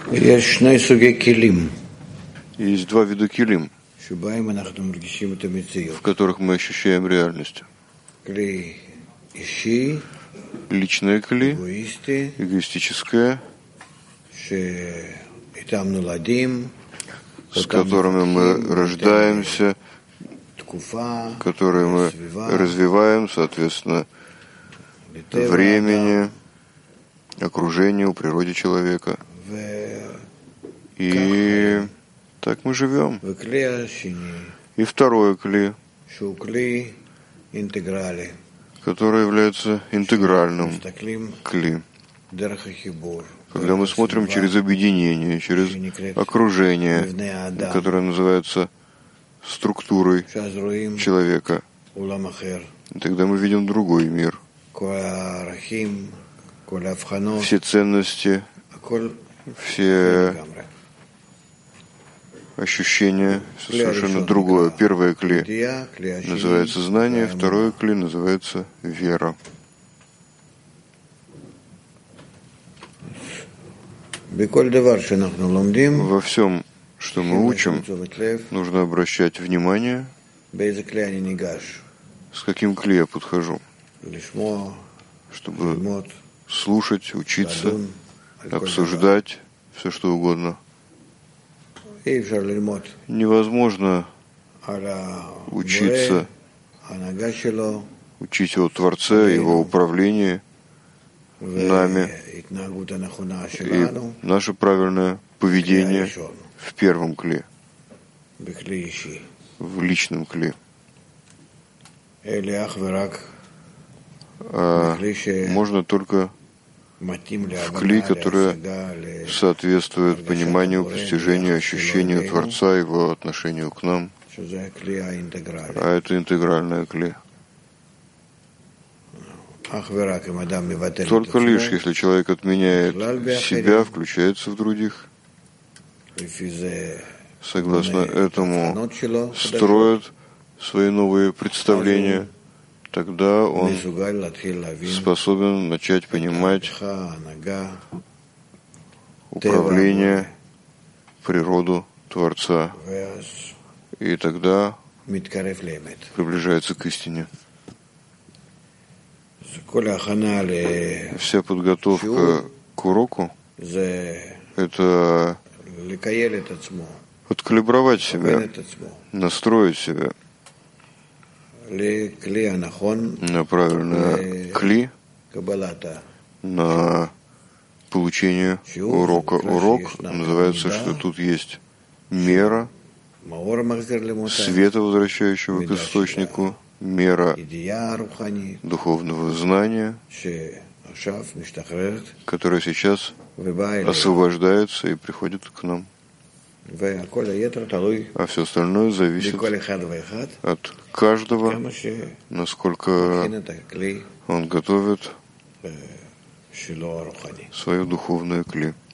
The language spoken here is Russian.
Есть два вида килим, в которых мы ощущаем реальность. Личное кли, эгоистическое, с которыми мы рождаемся, которые мы развиваем, соответственно, времени, окружению, природе человека. И так мы живем. И второе кли, которое является интегральным кли. Когда мы смотрим через объединение, через окружение, которое называется структурой человека, тогда мы видим другой мир. Все ценности, все ощущения, совершенно другое. Первое кли называется знание, второе кли называется вера. Во всем, что мы учим, нужно обращать внимание, с каким кли я подхожу, чтобы слушать, учиться, обсуждать все, что угодно. Невозможно учиться, учить о Творце, Его управлении нами и наше правильное поведение в первом кли, в личном кли. А можно только в кли, которое соответствует пониманию, постижению, ощущению Творца, Его отношению к нам. А это интегральное кли. Только лишь, если человек отменяет себя, включается в других, согласно этому строит свои новые представления, тогда он способен начать понимать управление, природу Творца, и тогда приближается к истине. Вся подготовка к уроку – это откалибровать себя, настроить себя на правильное кли, на получение урока. Урок называется, что тут есть мера света, возвращающего к источнику, мера духовного знания, которая сейчас освобождается и приходит к нам. А все остальное зависит от каждого, насколько он готовит свое духовное кли.